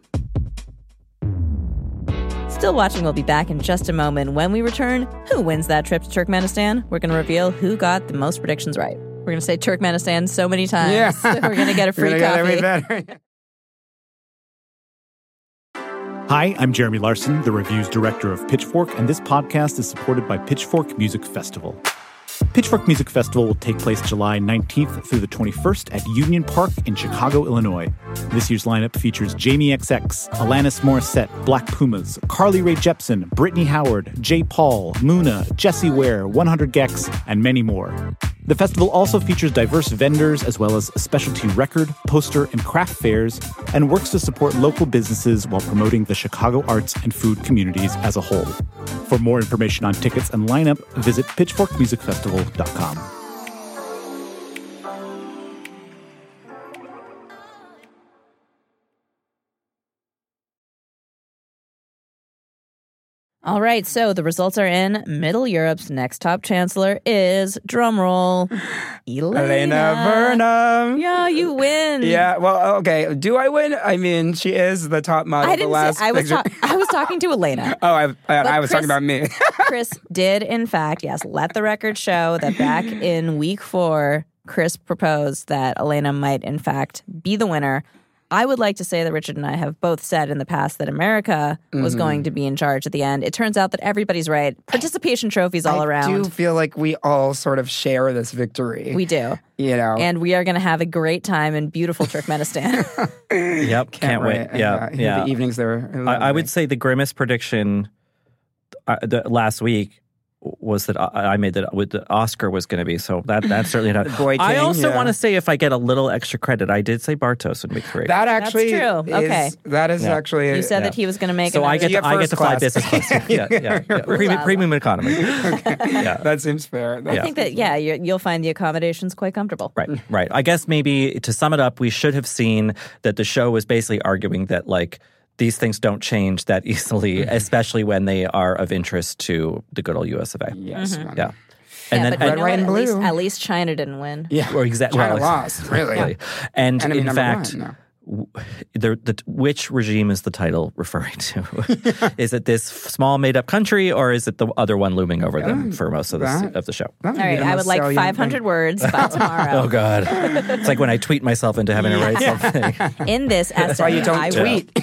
Still Watching will be back in just a moment. When we return, who wins that trip to Turkmenistan? We're going to reveal who got the most predictions right. We're going to say Turkmenistan so many times. Yeah. We're going to get a free We're gonna coffee. get every better. Hi, I'm Jeremy Larson, the reviews director of Pitchfork, and this podcast is supported by Pitchfork Music Festival. Pitchfork Music Festival will take place July nineteenth through the twenty-first at Union Park in Chicago, Illinois. This year's lineup features Jamie X X, Alanis Morissette, Black Pumas, Carly Rae Jepsen, Brittany Howard, J. Paul, Muna, Jessie Ware, one hundred gecs, and many more. The festival also features diverse vendors as well as specialty record, poster, and craft fairs, and works to support local businesses while promoting the Chicago arts and food communities as a whole. For more information on tickets and lineup, visit pitchfork music festival dot com. All right, so the results are in. Middle Europe's next top chancellor is, drumroll, Elena. Elena Burnham. Yeah, you win. Yeah, well, okay. Do I win? I mean, she is the top model. I of the didn't last say, I was, picture. ta- I was talking to Elena. Oh, I, I, I was Chris- talking about me. Chris did, in fact, yes, let the record show that back in week four, Chris proposed that Elena might, in fact, be the winner. I would like to say that Richard and I have both said in the past that America was Mhm. going to be in charge at the end. It turns out that everybody's right. Participation trophies all I around. do feel like we all sort of share this victory. We do. You know. And we are going to have a great time in beautiful Turkmenistan. Yep, can't, wait. wait. Yeah, Yeah, yeah. the evenings there are I, I would say the grimmest prediction uh, the, last week was that I, I made that with the Oscar was going to be. So that that's certainly not. Boy I King, also yeah. want to say, if I get a little extra credit, I did say Bartos in week three. That actually That's true. is, Okay. that is Yeah. actually You said Yeah. that he was going to make So I another- get to, I get to fly first business class. Yeah, yeah, yeah. yeah. Premium, premium economy. Yeah. That seems fair. I Yeah. think that, yeah, you're, you'll find the accommodations quite comfortable. Right, right. I guess maybe to sum it up, we should have seen that the show was basically arguing that, like, these things don't change that easily, especially when they are of interest to the good old U S of A. Yes. Mhm. Yeah. Yeah, but you Red, know white, what? and At least, blue. at least China didn't win. Yeah. Or exactly. China lost, really. And Enemy in number fact, one, no. w- the, the, which regime is the title referring to? Is it this small made-up country, or is it the other one looming over them for most of the, that- of the show? That All would be right, the I most would like salient five hundred thing. words by tomorrow. Oh, God. It's like when I tweet myself into having to write something. In this essay, That's why you don't I tweet.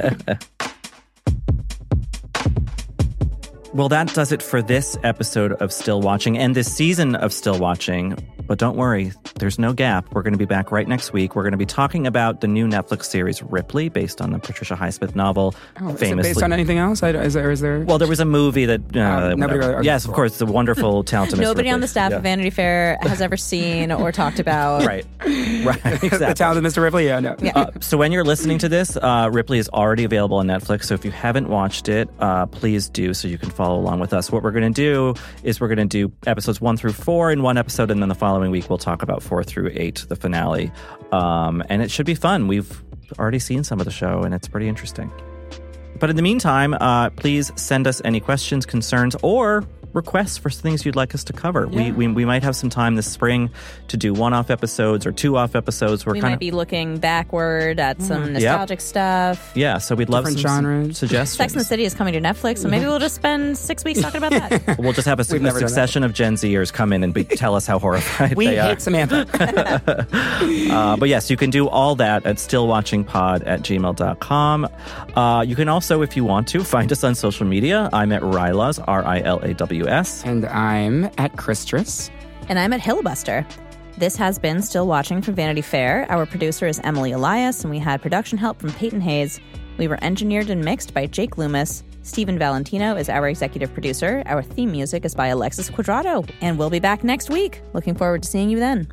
Well, that does it for this episode of Still Watching and this season of Still Watching. But don't worry, there's no gap. We're going to be back right next week. We're going to be talking about the new Netflix series Ripley, based on the Patricia Highsmith novel. Oh, is famously. it based on anything else? I, is, there, is there? Well, there was a movie that. Uh, Oh, nobody whatever. really- yes, of course, the wonderful, talented Miss Nobody on Ripley. the staff Yeah. of Vanity Fair has ever seen or talked about. Right. Right. Exactly. The talented Mister Ripley? Yeah, no. Yeah. Uh, so when you're listening to this, uh, Ripley is already available on Netflix. So if you haven't watched it, uh, please do so you can follow along with us. What we're going to do is we're going to do episodes one through four in one episode, and then the following week we'll talk about four through eight, the finale. Um, and it should be fun. We've already seen some of the show, and it's pretty interesting. But in the meantime, uh, please send us any questions, concerns, or requests for things you'd like us to cover. Yeah. We, we we might have some time this spring to do one-off episodes or two-off episodes. We're we kind might of, be looking backward at some mm. nostalgic yep. stuff. Yeah, so we'd love Different some genres. suggestions. Sex and the City is coming to Netflix, so maybe we'll just spend six weeks talking about that. We'll just have a, a succession of Gen Zers come in and be, tell us how horrified we they are. We hate Samantha. uh, but yes, you can do all that at stillwatchingpod at gmail dot com. Uh, you can also, if you want to, find us on social media. I'm at Rylaws, R I L A W S. And I'm at Christress. And I'm at Hillbuster. This has been Still Watching from Vanity Fair. Our producer is Emily Elias, and we had production help from Peyton Hayes. We were engineered and mixed by Jake Loomis. Stephen Valentino is our executive producer. Our theme music is by Alexis Quadrado. And we'll be back next week. Looking forward to seeing you then.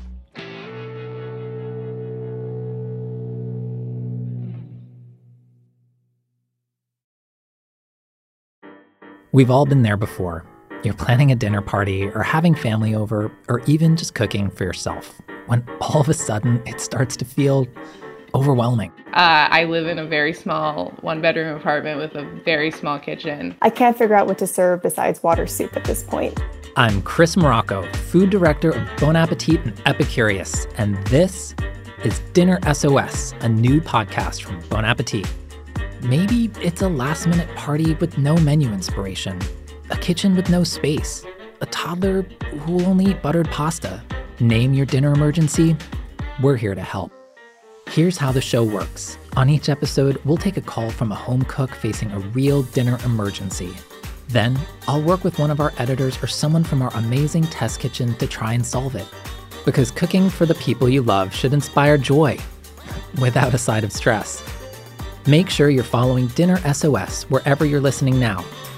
We've all been there before. You're planning a dinner party or having family over or even just cooking for yourself when all of a sudden it starts to feel overwhelming. Uh, I live in a very small one-bedroom apartment with a very small kitchen. I can't figure out what to serve besides water soup at this point. I'm Chris Morocco, food director of Bon Appetit and Epicurious, and this is Dinner S O S, a new podcast from Bon Appetit. Maybe it's a last-minute party with no menu inspiration, a kitchen with no space, a toddler who will only eat buttered pasta. Name your dinner emergency. We're here to help. Here's how the show works. On each episode, we'll take a call from a home cook facing a real dinner emergency. Then, I'll work with one of our editors or someone from our amazing test kitchen to try and solve it. Because cooking for the people you love should inspire joy, without a side of stress. Make sure you're following Dinner S O S wherever you're listening now,